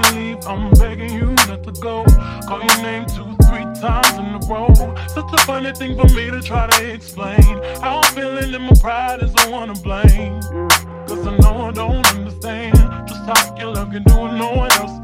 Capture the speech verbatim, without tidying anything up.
leave, I'm begging you not to go. Call your name two, three times in a row. Such a funny thing for me to try to explain. How I'm feeling and my pride is the one to blame. Cause I know I don't understand just how your love can do it, no one else